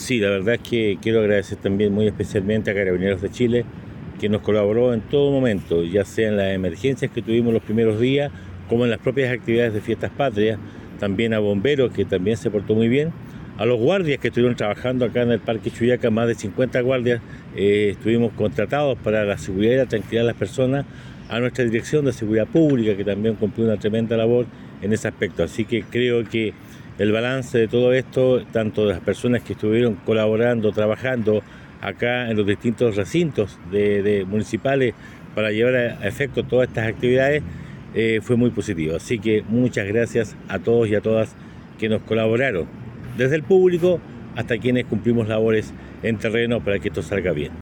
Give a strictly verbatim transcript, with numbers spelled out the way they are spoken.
Sí, la verdad es que quiero agradecer también muy especialmente a Carabineros de Chile, que nos colaboró en todo momento, ya sea en las emergencias que tuvimos los primeros días, como en las propias actividades de Fiestas Patrias, también a bomberos, que también se portó muy bien, a los guardias que estuvieron trabajando acá en el Parque Chuyaca, más de cincuenta guardias, eh, estuvimos contratados para la seguridad y la tranquilidad de las personas, a nuestra Dirección de Seguridad Pública, que también cumplió una tremenda labor en ese aspecto. Así que creo que el balance de todo esto, tanto de las personas que estuvieron colaborando, trabajando acá en los distintos recintos de, de municipales para llevar a efecto todas estas actividades, eh, fue muy positivo. Así que muchas gracias a todos y a todas que nos colaboraron, desde el público hasta quienes cumplimos labores en terreno para que esto salga bien.